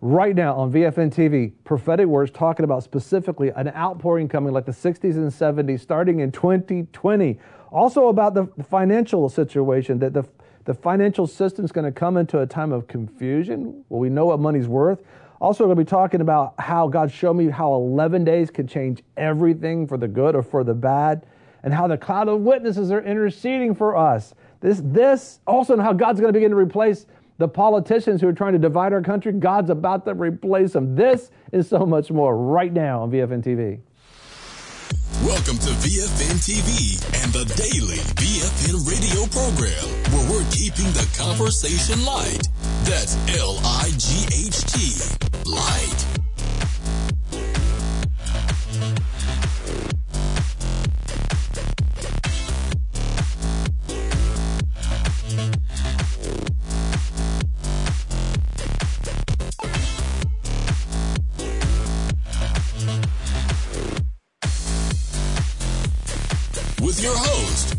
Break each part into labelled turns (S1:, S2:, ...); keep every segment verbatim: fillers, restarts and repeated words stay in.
S1: right now on V F N T V, prophetic words talking about specifically an outpouring coming like the sixties and seventies starting in twenty twenty. Also about the financial situation, that the, the financial system is going to come into a time of confusion. Well, we know what money's worth. Also, we're going to be talking about how God showed me how eleven days can change everything for the good or for the bad, and how the cloud of witnesses are interceding for us. This, this also, and how God's going to begin to replace the politicians who are trying to divide our country. God's about to replace them. This is so much more right now on V F N T V.
S2: Welcome to V F N T V and the daily V F N radio program, where we're keeping the conversation light. That's L I G H T, light. With your host,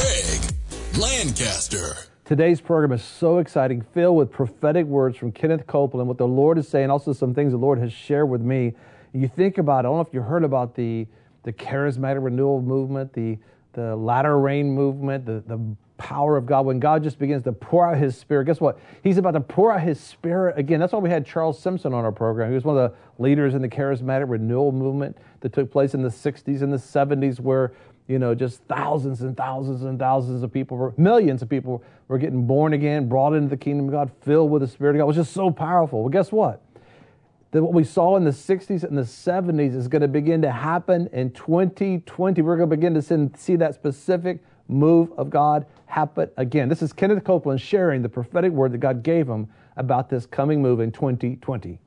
S2: Greg Lancaster.
S1: Today's program is so exciting, filled with prophetic words from Kenneth Copeland, what the Lord is saying, also some things the Lord has shared with me. You think about it, I don't know if you heard about the, the charismatic renewal movement, the, the latter rain movement, the, the power of God. When God just begins to pour out His Spirit, guess what? He's about to pour out His Spirit again. That's why we had Charles Simpson on our program. He was one of the leaders in the charismatic renewal movement that took place in the sixties and the seventies, where you know, just thousands and thousands and thousands of people, were, millions of people were getting born again, brought into the kingdom of God, filled with the Spirit of God. It was just so powerful. Well, guess what? That what we saw in the sixties and the seventies is going to begin to happen in twenty twenty. We're going to begin to see that specific move of God happen again. This is Kenneth Copeland sharing the prophetic word that God gave him about this coming move in twenty twenty.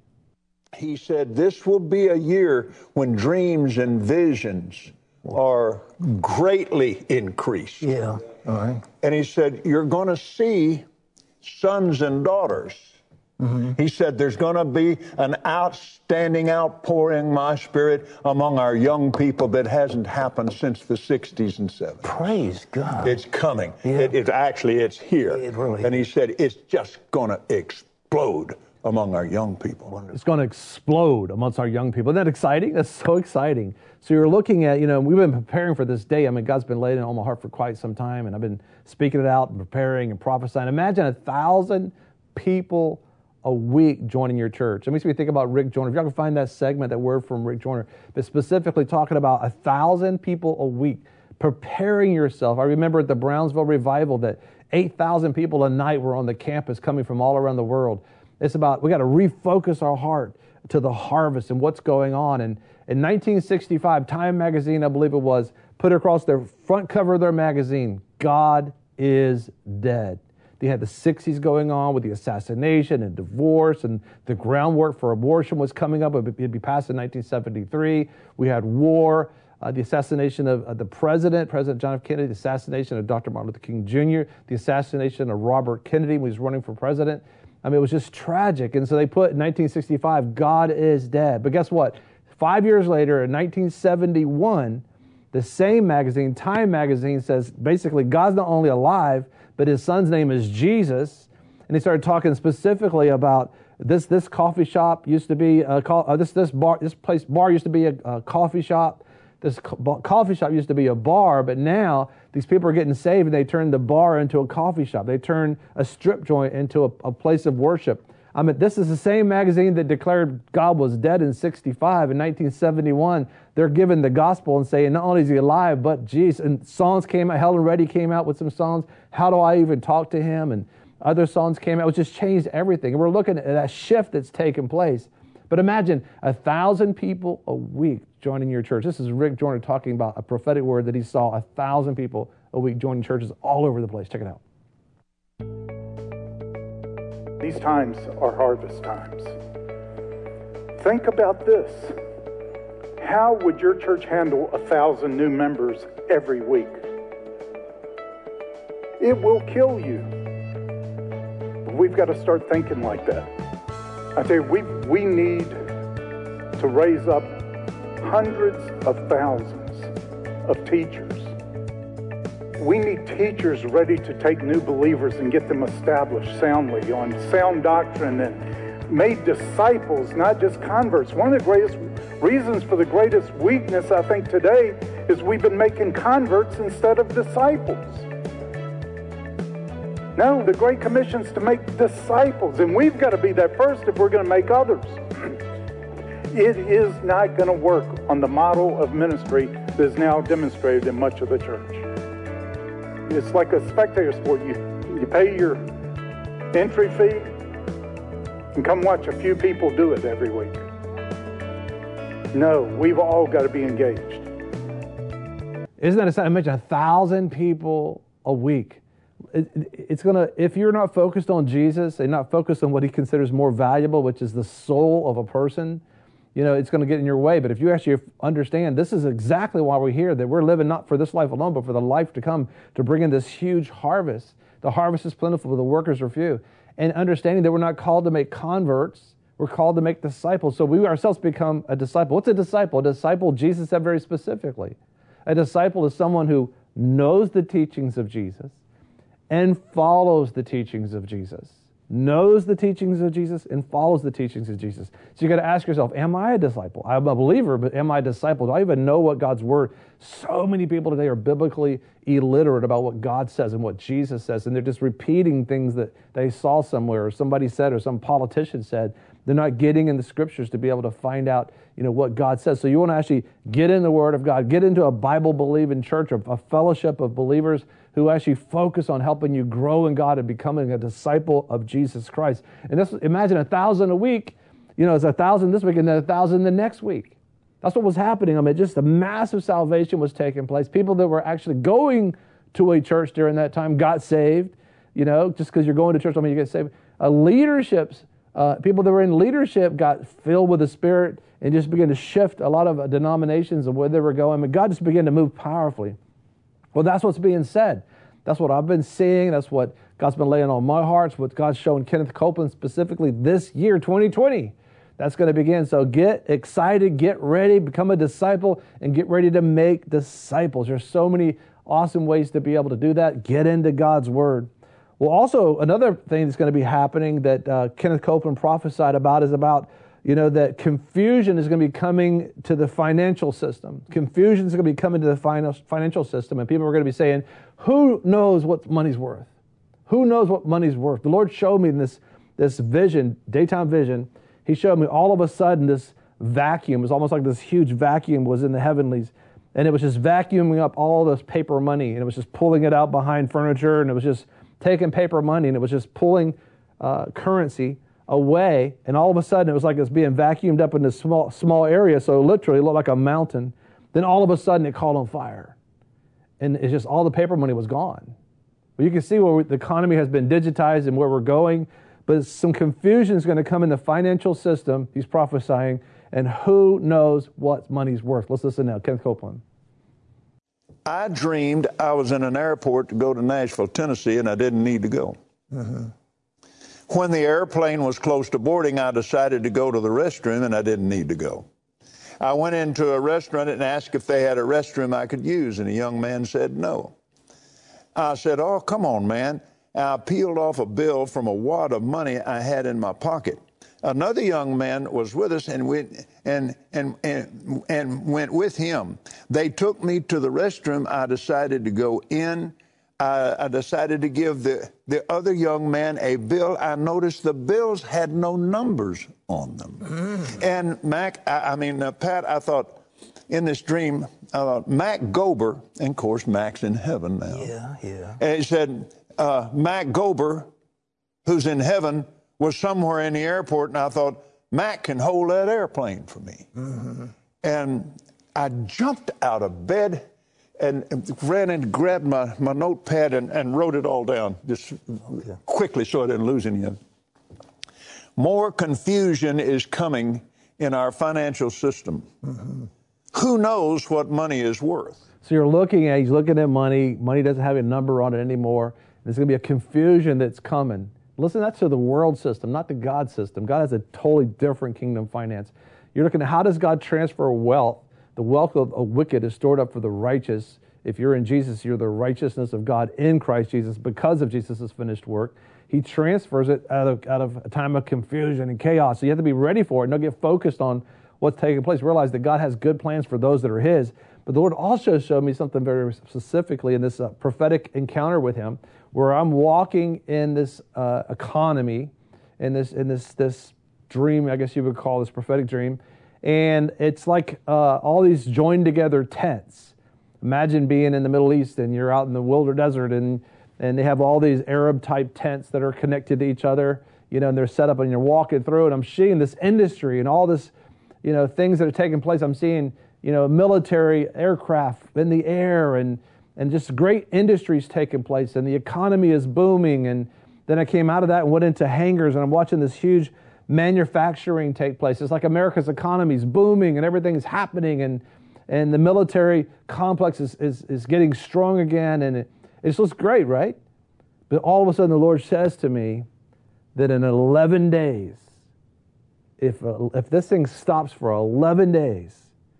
S3: He said, this will be a year when dreams and visions are greatly increased.
S4: Yeah, all right.
S3: And he said, you're going to see sons and daughters. Mm-hmm. He said, there's going to be an outstanding outpouring, my Spirit, among our young people that hasn't happened since the sixties and seventies.
S4: Praise God.
S3: It's coming.
S4: Yeah.
S3: It, it's actually, it's here.
S4: It really
S3: and he said, it's just going to explode among our young people.
S1: It's going to explode amongst our young people. Isn't that exciting? That's so exciting. So you're looking at, you know, we've been preparing for this day. I mean, God's been laying it on my heart for quite some time, and I've been speaking it out and preparing and prophesying. Imagine a thousand people a week joining your church. Let me see if you think about Rick Joyner. If y'all can find that segment, that word from Rick Joyner, but specifically talking about a thousand people a week, preparing yourself. I remember at the Brownsville revival that eight thousand people a night were on the campus coming from all around the world. It's about, we got to refocus our heart to the harvest and what's going on. And in nineteen sixty-five, Time magazine, I believe it was, put across their front cover of their magazine, God is dead. They had the sixties going on with the assassination and divorce, and the groundwork for abortion was coming up. It'd be passed in nineteen seventy-three. We had war, uh, the assassination of uh, the president, President John F. Kennedy, the assassination of Doctor Martin Luther King Junior, the assassination of Robert Kennedy when he was running for president. I mean, it was just tragic. And so they put in nineteen sixty-five, God is dead. But guess what? Five years later, in nineteen seventy-one, the same magazine, Time magazine, says basically God's not only alive, but his son's name is Jesus. And they started talking specifically about this this coffee shop used to be, a, uh, this this bar, this place, bar used to be a, a coffee shop. This co- coffee shop used to be a bar, but now these people are getting saved and they turn the bar into a coffee shop. They turn a strip joint into a, a place of worship. I mean, this is the same magazine that declared God was dead in sixty-five. In nineteen seventy-one, they're giving the gospel and saying, not only is he alive, but Jesus. And songs came out. Helen Reddy came out with some songs. How do I even talk to him? And other songs came out. It just changed everything. And we're looking at that shift that's taken place. But imagine a thousand people a week joining your church. This is Rick Joyner talking about a prophetic word that he saw, a thousand people a week joining churches all over the place. Check it out.
S5: These times are harvest times. Think about this. How would your church handle a thousand new members every week? It will kill you. We've got to start thinking like that. I tell you, we, we need to raise up hundreds of thousands of teachers. We need teachers ready to take new believers and get them established soundly on sound doctrine and made disciples, not just converts. One of the greatest reasons for the greatest weakness, I think, today is we've been making converts instead of disciples. No, the Great Commission is to make disciples, and we've got to be that first if we're going to make others. It is not going to work on the model of ministry that is now demonstrated in much of the church. It's like a spectator sport. You, you pay your entry fee and come watch a few people do it every week. No, we've all got to be engaged.
S1: Isn't that a, I mentioned a thousand people a week. It, it, it's going to, if you're not focused on Jesus and not focused on what he considers more valuable, which is the soul of a person, you know, it's going to get in your way. But if you actually understand, this is exactly why we're here, that we're living not for this life alone, but for the life to come, to bring in this huge harvest. The harvest is plentiful, but the workers are few. And understanding that we're not called to make converts, we're called to make disciples. So we ourselves become a disciple. What's a disciple? A disciple, Jesus said very specifically. A disciple is someone who knows the teachings of Jesus and follows the teachings of Jesus. Knows the teachings of Jesus and follows the teachings of Jesus. So you got to ask yourself, am I a disciple? I'm a believer, but am I a disciple? Do I even know what God's word? So many people today are biblically illiterate about what God says and what Jesus says, and they're just repeating things that they saw somewhere or somebody said or some politician said. They're not getting in the scriptures to be able to find out, you know, what God says. So you want to actually get in the Word of God, get into a Bible-believing church, a fellowship of believers who actually focus on helping you grow in God and becoming a disciple of Jesus Christ. And this, imagine a thousand a week, you know, it's a thousand this week and then a thousand the next week. That's what was happening. I mean, just a massive salvation was taking place. People that were actually going to a church during that time got saved. You know, just because you're going to church, I mean, you get saved. Uh, leaderships, uh, people that were in leadership got filled with the Spirit and just began to shift a lot of uh, denominations of where they were going. I mean, God just began to move powerfully. Well, that's what's being said. That's what I've been seeing. That's what God's been laying on my heart. It's what God's showing Kenneth Copeland specifically this year, twenty twenty. That's going to begin. So get excited, get ready, become a disciple, and get ready to make disciples. There's so many awesome ways to be able to do that. Get into God's Word. Well, also, another thing that's going to be happening that uh, Kenneth Copeland prophesied about is about, you know, that confusion is going to be coming to the financial system. Confusion is going to be coming to the financial system, and people are going to be saying, who knows what money's worth? Who knows what money's worth? The Lord showed me this, this vision, daytime vision. He showed me all of a sudden this vacuum. It was almost like this huge vacuum was in the heavenlies, and it was just vacuuming up all this paper money, and it was just pulling it out behind furniture, and it was just taking paper money, and it was just pulling uh, currency away, and all of a sudden it was like it was being vacuumed up in this small small area, so literally it looked like a mountain. Then all of a sudden it caught on fire, and it's just all the paper money was gone. Well, you can see where we, the economy has been digitized and where we're going, but some confusion is going to come in the financial system, he's prophesying, and who knows what money's worth. Let's listen now. Kenneth Copeland.
S3: I dreamed I was in an airport to go to Nashville, Tennessee, and I didn't need to go. Mm-hmm. When the airplane was close to boarding, I decided to go to the restroom, and I didn't need to go. I went into a restaurant and asked if they had a restroom I could use, and a young man said no. I said, oh, come on, man. I peeled off a bill from a wad of money I had in my pocket. Another young man was with us and went, and, and, and, and went with him. They took me to the restroom. I decided to go in. I, I decided to give the, the other young man a bill. I noticed the bills had no numbers on them. Mm. And Mac, I, I mean, uh, Pat, I thought in this dream, I thought, Mac Gober, and of course, Mac's in heaven now.
S4: Yeah, yeah.
S3: And he said, uh, Mac Gober, who's in heaven, was somewhere in the airport, and I thought, Mac can hold that airplane for me. Mm-hmm. And I jumped out of bed and ran and grabbed my, my notepad and, and wrote it all down, just okay. quickly so I didn't lose any of it. More confusion is coming in our financial system. Mm-hmm. Who knows what money is worth?
S1: So you're looking at, he's looking at money. Money doesn't have a number on it anymore. There's going to be a confusion that's coming. Listen, that's to the world system, not the God system. God has a totally different kingdom finance. You're looking at how does God transfer wealth? The wealth of a wicked is stored up for the righteous. If you're in Jesus, you're the righteousness of God in Christ Jesus because of Jesus' finished work. He transfers it out of, out of a time of confusion and chaos. So you have to be ready for it and don't get focused on what's taking place. Realize that God has good plans for those that are His. But the Lord also showed me something very specifically in this uh, prophetic encounter with Him, where I'm walking in this uh, economy, in this in this this dream, I guess you would call this prophetic dream, and it's like uh, all these joined together tents. Imagine being in the Middle East and you're out in the wilderness desert and and they have all these Arab type tents that are connected to each other, you know, and they're set up and you're walking through it. I'm seeing this industry and all this, you know, things that are taking place. I'm seeing, you know, military aircraft in the air and and just great industries taking place, and the economy is booming. And then I came out of that and went into hangars, and I'm watching this huge manufacturing take place. It's like America's economy is booming and everything's happening, and and the military complex is is, is getting strong again, and it, it looks great, right? But all of a sudden the Lord says to me that in eleven days, if uh, if this thing stops for eleven days,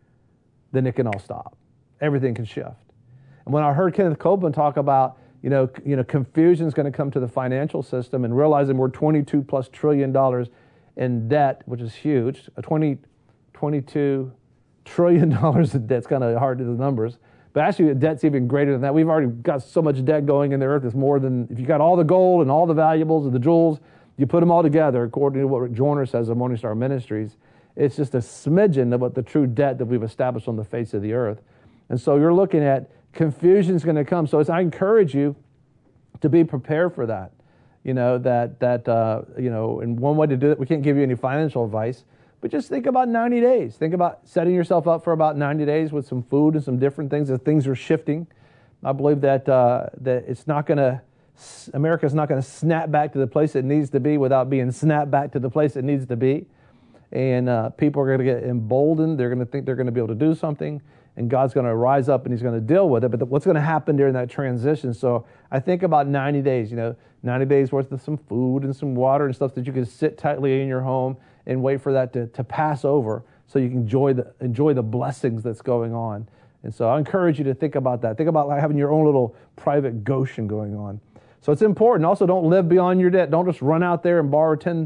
S1: then it can all stop. Everything can shift. And when I heard Kenneth Copeland talk about, you know, you know, confusion is going to come to the financial system, and realizing we're twenty-two plus trillion dollars in debt, which is huge, a twenty, twenty-two trillion dollars in debt. It's kind of hard to do the numbers, but actually the debt's even greater than that. We've already got so much debt going in the earth. It's more than, if you got all the gold and all the valuables and the jewels, you put them all together, according to what Rick Joyner says of Morning Star Ministries, it's just a smidgen of what the true debt that we've established on the face of the earth. And so you're looking at confusion's going to come. So it's, I encourage you to be prepared for that. You know, that, that uh, you know, and one way to do it, we can't give you any financial advice, but just think about ninety days. Think about setting yourself up for about ninety days with some food and some different things as things are shifting. I believe that uh, that it's not going to, America's not going to snap back to the place it needs to be without being snapped back to the place it needs to be. And uh, people are going to get emboldened. They're going to think they're going to be able to do something, and God's going to rise up and He's going to deal with it. But the, what's going to happen during that transition? So I think about ninety days, you know, ninety days worth of some food and some water and stuff that you can sit tightly in your home and wait for that to, to pass over so you can enjoy the, enjoy the blessings that's going on. And so I encourage you to think about that. Think about like having your own little private Goshen going on. So it's important. Also, don't live beyond your debt. Don't just run out there and borrow ten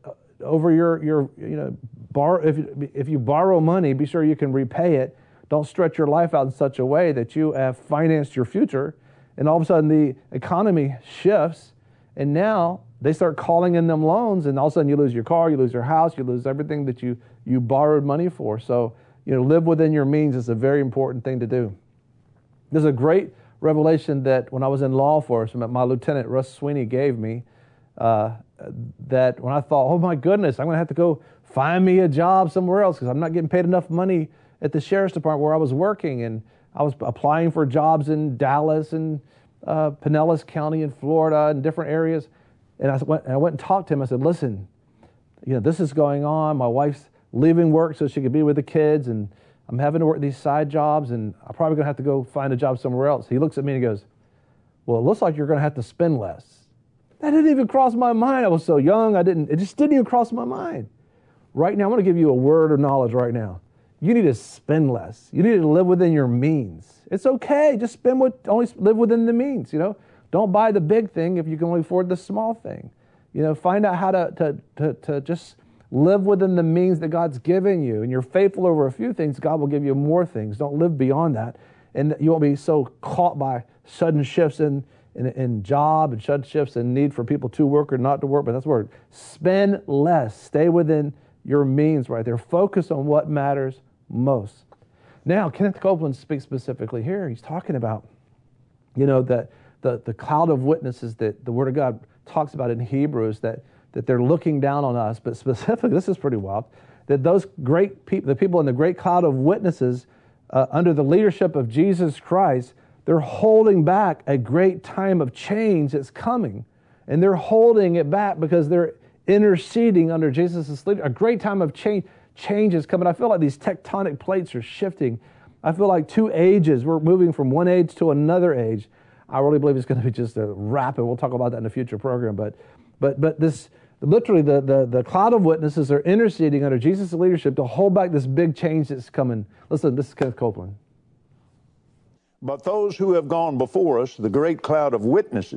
S1: over your, your you know, borrow, if, if you borrow money, be sure you can repay it. Don't stretch your life out in such a way that you have financed your future, and all of a sudden the economy shifts, and now they start calling in them loans, and all of a sudden you lose your car, you lose your house, you lose everything that you, you borrowed money for. So, you know, live within your means is a very important thing to do. There's a great revelation that when I was in law enforcement, my lieutenant, Russ Sweeney, gave me, uh, that when I thought, oh my goodness, I'm going to have to go find me a job somewhere else because I'm not getting paid enough money at the sheriff's department where I was working. And I was applying for jobs in Dallas and uh, Pinellas County in Florida and different areas. And I went, and I went and talked to him. I said, listen, you know, this is going on. My wife's leaving work so she could be with the kids, and I'm having to work these side jobs, and I'm probably going to have to go find a job somewhere else. He looks at me and he goes, well, it looks like you're going to have to spend less. That didn't even cross my mind. I was so young. I didn't, it just didn't even cross my mind. Right now, I want to give you a word of knowledge right now. You need to spend less. You need to live within your means. It's okay. Just spend what, only live within the means, you know. Don't buy the big thing if you can only afford the small thing. You know, find out how to, to, to, to just live within the means that God's given you. And you're faithful over a few things, God will give you more things. Don't live beyond that. And you won't be so caught by sudden shifts in, in, in job and sudden shifts in need for people to work or not to work. But that's the word. Spend less. Stay within your means right there. Focus on what matters most. Now, Kenneth Copeland speaks specifically here. He's talking about, you know, that the, the cloud of witnesses that the Word of God talks about in Hebrews, that, that they're looking down on us. But specifically, this is pretty wild, that those great people, the people in the great cloud of witnesses uh, under the leadership of Jesus Christ, they're holding back a great time of change that's coming. And they're holding it back because they're interceding under Jesus' leadership. A great time of change. Change is coming. I feel like these tectonic plates are shifting. I feel like two ages, we're moving from one age to another age. I really believe it's going to be just a rapid. We'll talk about that in a future program. But but but this, literally the, the, the cloud of witnesses are interceding under Jesus' leadership to hold back this big change that's coming. Listen, this is Kenneth Copeland.
S3: But those who have gone before us, the great cloud of witnesses,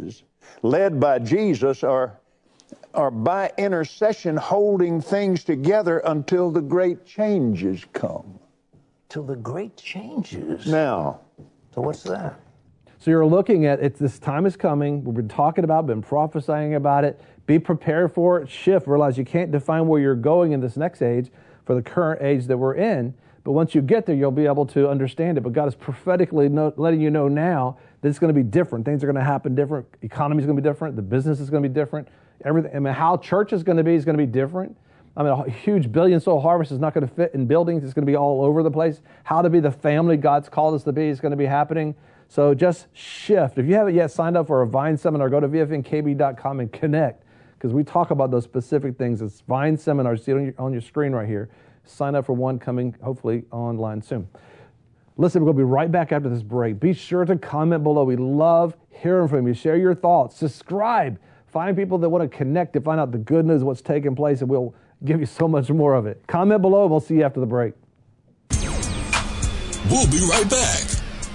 S3: led by Jesus, are, are by intercession holding things together until the great changes come.
S4: Till the great changes.
S3: Now.
S4: So what's that?
S1: So you're looking at it, this time is coming. We've been talking about, been prophesying about it. Be prepared for it. Shift. Realize you can't define where you're going in this next age for the current age that we're in. But once you get there, you'll be able to understand it. But God is prophetically know, letting you know now that it's going to be different. Things are going to happen different. Economy is going to be different. The business is going to be different. Everything. I mean, how church is going to be is going to be different. I mean, a huge billion soul harvest is not going to fit in buildings. It's going to be all over the place. How to be the family God's called us to be is going to be happening. So just shift. If you haven't yet signed up for a Vine seminar, go to V F N K B dot com and connect, because we talk about those specific things. It's Vine seminar. See it on your, on your screen right here. Sign up for one coming, hopefully, online soon. Listen, we're going to be right back after this break. Be sure to comment below. We love hearing from you. Share your thoughts. Subscribe. Find people that want to connect to find out the good news of what's taking place, and we'll give you so much more of it. Comment below, and we'll see you after the break.
S2: We'll be right back.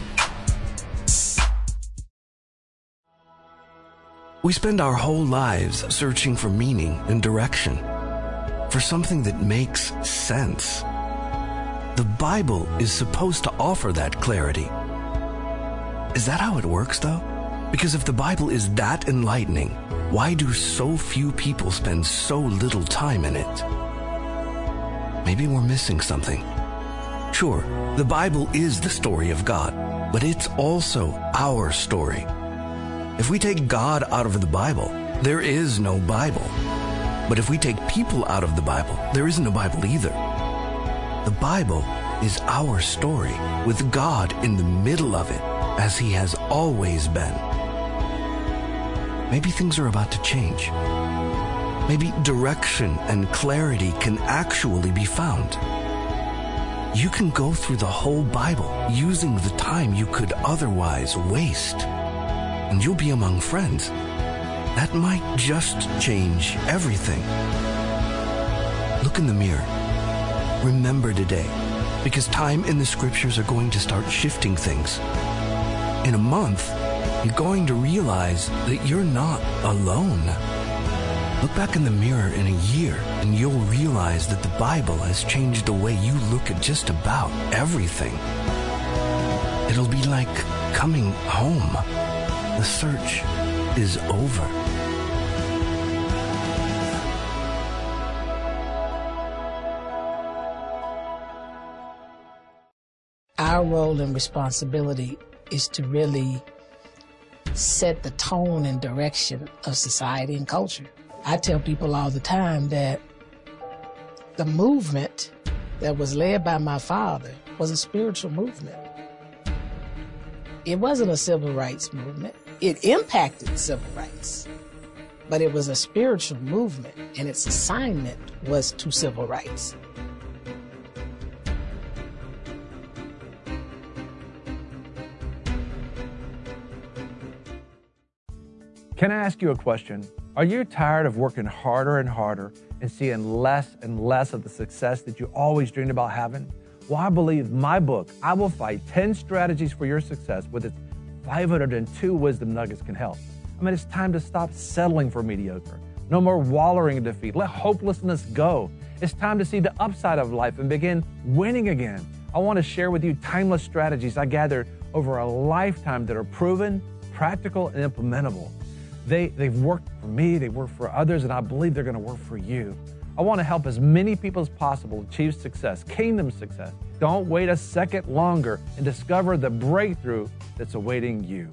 S6: We spend our whole lives searching for meaning and direction, for something that makes sense. The Bible is supposed to offer that clarity. Is that how it works, though? Because if the Bible is that enlightening, why do so few people spend so little time in it? Maybe we're missing something. Sure, the Bible is the story of God, but it's also our story. If we take God out of the Bible, there is no Bible. But if we take people out of the Bible, there is no Bible either. The Bible is our story, with God in the middle of it, as He has always been. Maybe things are about to change. Maybe direction and clarity can actually be found. You can go through the whole Bible using the time you could otherwise waste, and you'll be among friends. That might just change everything. Look in the mirror. Remember today, because time in the scriptures are going to start shifting things. In a month, you're going to realize that you're not alone. Look back in the mirror in a year, and you'll realize that the Bible has changed the way you look at just about everything. It'll be like coming home. The search is over.
S7: Our role and responsibility is to really set the tone and direction of society and culture. I tell people all the time that the movement that was led by my father was a spiritual movement. It wasn't a civil rights movement. It impacted civil rights, but it was a spiritual movement, and its assignment was to civil rights.
S1: Can I ask you a question? Are you tired of working harder and harder and seeing less and less of the success that you always dreamed about having? Well, I believe my book, I Will Fight ten Strategies for Your Success, with its five hundred two wisdom nuggets, can help. I mean, it's time to stop settling for mediocre. No more wallowing in defeat. Let hopelessness go. It's time to see the upside of life and begin winning again. I want to share with you timeless strategies I gathered over a lifetime that are proven, practical, and implementable. They, they've worked for me, they work for others, and I believe they're going to work for you. I want to help as many people as possible achieve success, kingdom success. Don't wait a second longer and discover the breakthrough that's awaiting you.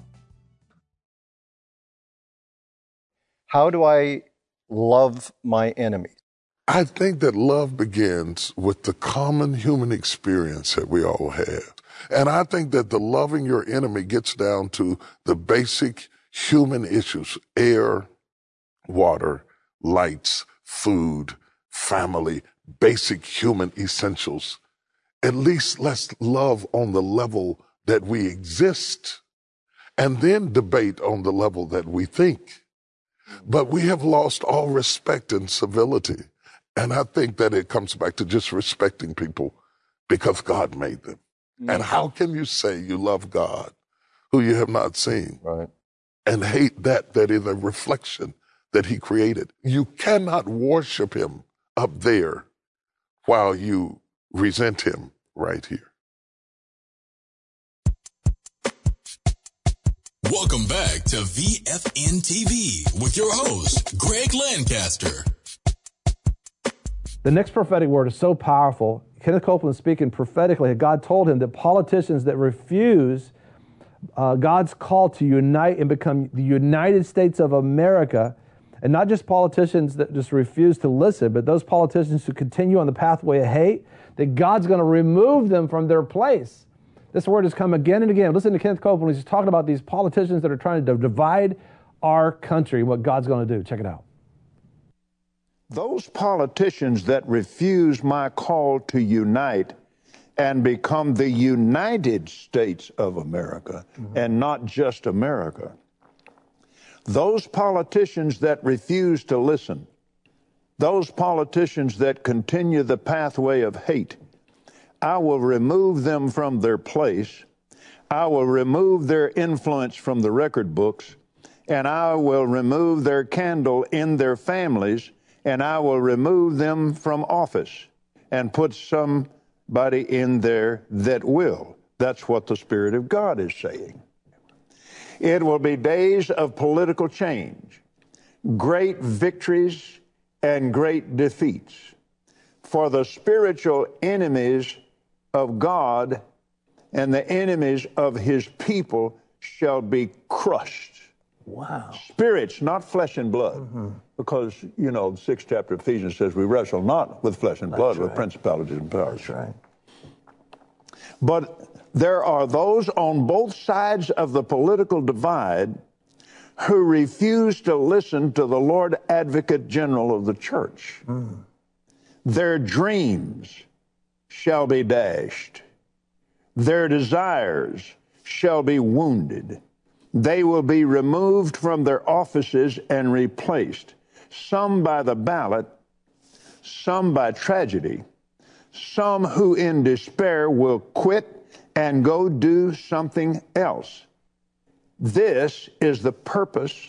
S8: How do I love my enemies?
S9: I think that love begins with the common human experience that we all have. And I think that the loving your enemy gets down to the basic human issues: air, water, lights, food, family, basic human essentials. At least let's love on the level that we exist, and then debate on the level that we think. But we have lost all respect and civility. And I think that it comes back to just respecting people because God made them. Mm. And how can you say you love God who you have not seen?
S8: Right.
S9: and hate that that is a reflection that he created. You cannot worship him up there while you resent him right here.
S2: Welcome back to V F N T V with your host, Greg Lancaster.
S1: The next prophetic word is so powerful. Kenneth Copeland speaking prophetically, God told him that politicians that refuse uh, God's call to unite and become the United States of America, and not just politicians that just refuse to listen, but those politicians who continue on the pathway of hate, that God's going to remove them from their place. This word has come again and again. Listen to Kenneth Copeland. He's talking about these politicians that are trying to divide our country, what God's going to do. Check it out.
S3: Those politicians that refuse my call to unite and become the United States of America, mm-hmm. and not just America. Those politicians that refuse to listen, those politicians that continue the pathway of hate, I will remove them from their place. I will remove their influence from the record books, and I will remove their candle in their families, and I will remove them from office and put somebody in there that will. That's what the Spirit of God is saying. It will be days of political change, great victories and great defeats. For the spiritual enemies of God and the enemies of his people shall be crushed.
S4: Wow.
S3: Spirits, not flesh and blood. Mm-hmm. Because, you know, the sixth chapter of Ephesians says we wrestle not with flesh and blood, right. with principalities and powers.
S4: That's right.
S3: But there are those on both sides of the political divide who refuse to listen to the Lord Advocate General of the church. Mm. Their dreams shall be dashed. Their desires shall be wounded. They will be removed from their offices and replaced, some by the ballot, some by tragedy, some who in despair will quit and go do something else. This is the purpose,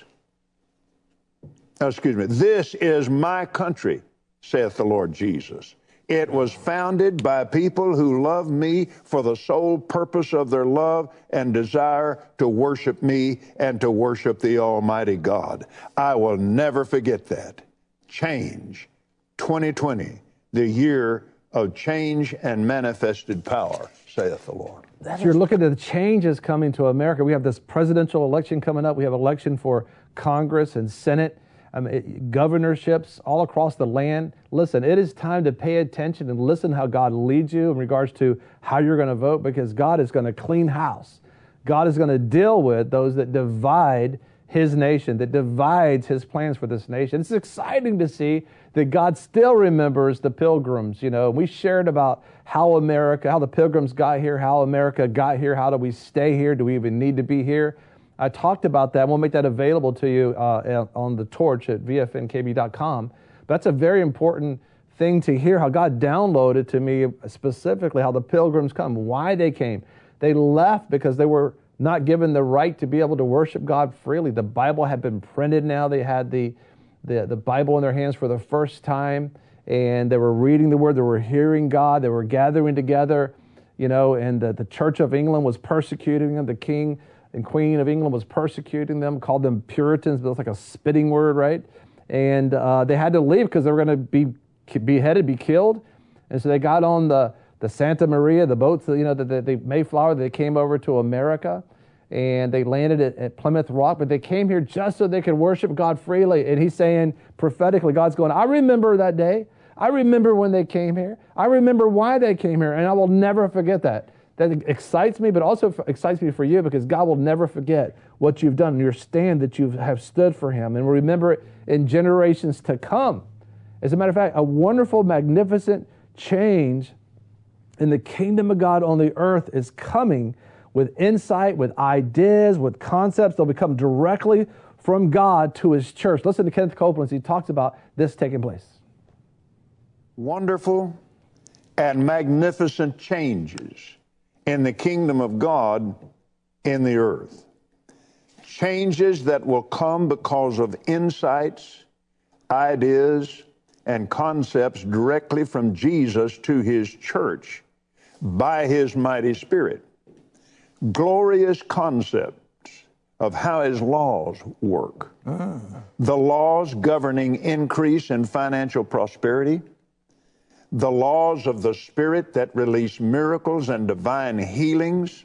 S3: oh, excuse me, this is my country, saith the Lord Jesus. It was founded by people who love me for the sole purpose of their love and desire to worship me and to worship the Almighty God. I will never forget that. Change, twenty twenty, the year of change and manifested power, saith the Lord.
S1: If you're looking at the changes coming to America, we have this presidential election coming up. We have election for Congress and Senate. Um, it, governorships all across the land. Listen, it is time to pay attention and listen how God leads you in regards to how you're going to vote, because God is going to clean house. God is going to deal with those that divide his nation, that divides his plans for this nation. It's exciting to see that God still remembers the pilgrims. You know, we shared about how America, how the pilgrims got here, how America got here, how do we stay here? Do we even need to be here? I talked about that. We'll make that available to you uh, on the torch at V F N K B dot com. But that's a very important thing to hear, how God downloaded to me specifically how the pilgrims come, why they came. They left because they were not given the right to be able to worship God freely. The Bible had been printed now. They had the, the, the Bible in their hands for the first time, and they were reading the Word. They were hearing God. They were gathering together, you know, and the, the Church of England was persecuting them. The King and Queen of England was persecuting them, called them Puritans, but it's like a spitting word, right? And uh, they had to leave because they were going to be beheaded, be killed. And so they got on the, the Santa Maria, the boats, you know, the, the, the Mayflower, they came over to America, and they landed at, at Plymouth Rock, but they came here just so they could worship God freely. And he's saying prophetically, God's going, I remember that day. I remember when they came here. I remember why they came here, and I will never forget that. That excites me, but also excites me for you, because God will never forget what you've done, your stand that you have stood for him, and remember it in generations to come. As a matter of fact, a wonderful, magnificent change in the kingdom of God on the earth is coming with insight, with ideas, with concepts. They'll become directly from God to his church. Listen to Kenneth Copeland as he talks about this taking place.
S3: Wonderful and magnificent changes in the kingdom of God in the earth. Changes that will come because of insights, ideas, and concepts directly from Jesus to his church by his mighty Spirit. Glorious concepts of how his laws work. Ah. The laws governing increase in financial prosperity, the laws of the Spirit that release miracles and divine healings,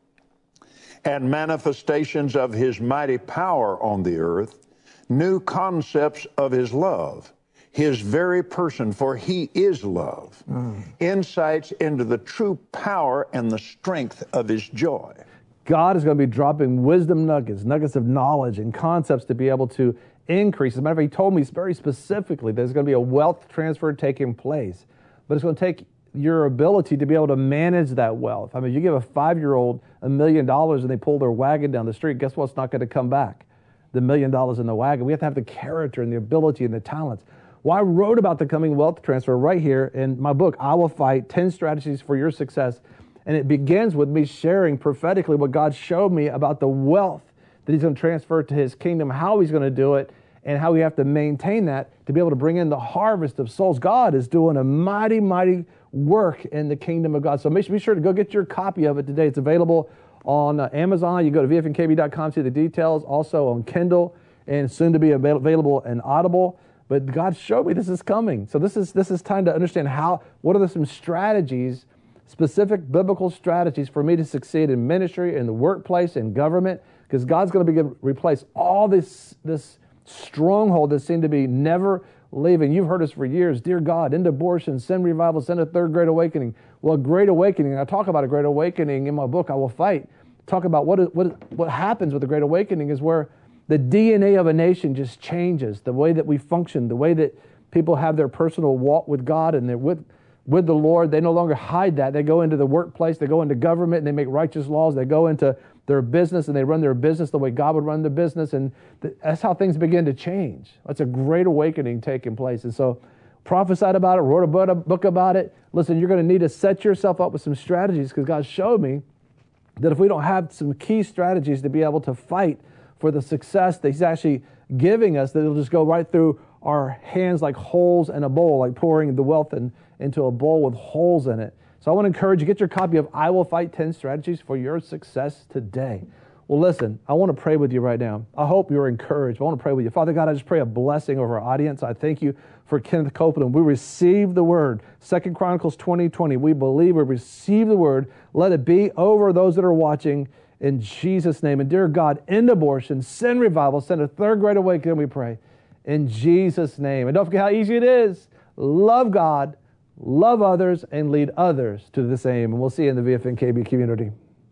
S3: and manifestations of his mighty power on the earth, new concepts of his love, his very person, for he is love, mm. insights into the true power and the strength of his joy.
S1: God is going to be dropping wisdom nuggets, nuggets of knowledge and concepts to be able to increase. As a matter of fact, he told me very specifically there's going to be a wealth transfer taking place, but it's going to take your ability to be able to manage that wealth. I mean, you give a five-year-old a million dollars and they pull their wagon down the street, guess what's not going to come back? The million dollars in the wagon. We have to have the character and the ability and the talents. Well, I wrote about the coming wealth transfer right here in my book, I Will Fight, ten Strategies for Your Success. And it begins with me sharing prophetically what God showed me about the wealth that he's going to transfer to his kingdom, how he's going to do it, and how we have to maintain that to be able to bring in the harvest of souls. God is doing a mighty, mighty work in the kingdom of God. So make, be sure to go get your copy of it today. It's available on uh, Amazon. You go to V F N K B dot com, see the details. Also on Kindle, and soon to be avail- available in Audible. But God showed me this is coming. So this is this is time to understand how, what are the, some strategies, specific biblical strategies for me to succeed in ministry, in the workplace, in government, because God's going to be going to replace all this this stronghold that seemed to be never leaving. You've heard us for years. Dear God, end abortion, send revival, send a third great awakening. Well, a great awakening, I talk about a great awakening in my book, I Will Fight. Talk about what is, what what happens with the great awakening is where the D N A of a nation just changes. The way that we function, the way that people have their personal walk with God and they're with with the Lord, they no longer hide that. They go into the workplace, they go into government, and they make righteous laws. They go into their business, and they run their business the way God would run the business, and that's how things begin to change. That's a great awakening taking place. And so, prophesied about it, wrote a book about it. Listen, you're going to need to set yourself up with some strategies, because God showed me that if we don't have some key strategies to be able to fight for the success that he's actually giving us, that it'll just go right through our hands like holes in a bowl, like pouring the wealth in, into a bowl with holes in it. So I want to encourage you, get your copy of I Will Fight ten Strategies for Your Success today. Well, listen, I want to pray with you right now. I hope you're encouraged. I want to pray with you. Father God, I just pray a blessing over our audience. I thank you for Kenneth Copeland. We receive the word. Second Chronicles twenty twenty. We believe, we receive the word. Let it be over those that are watching in Jesus' name. And dear God, end abortion, send revival, send a third great awakening, we pray. In Jesus' name. And don't forget how easy it is. Love God, love others, and lead others to the same. And we'll see you in the V F N K B community.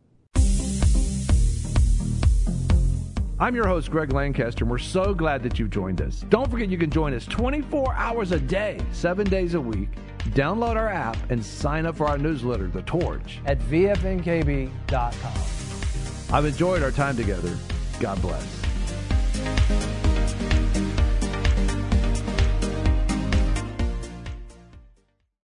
S1: I'm your host, Greg Lancaster, and we're so glad that you've joined us. Don't forget you can join us twenty-four hours a day, seven days a week. Download our app and sign up for our newsletter, The Torch, at V F N K B dot com. I've enjoyed our time together. God bless.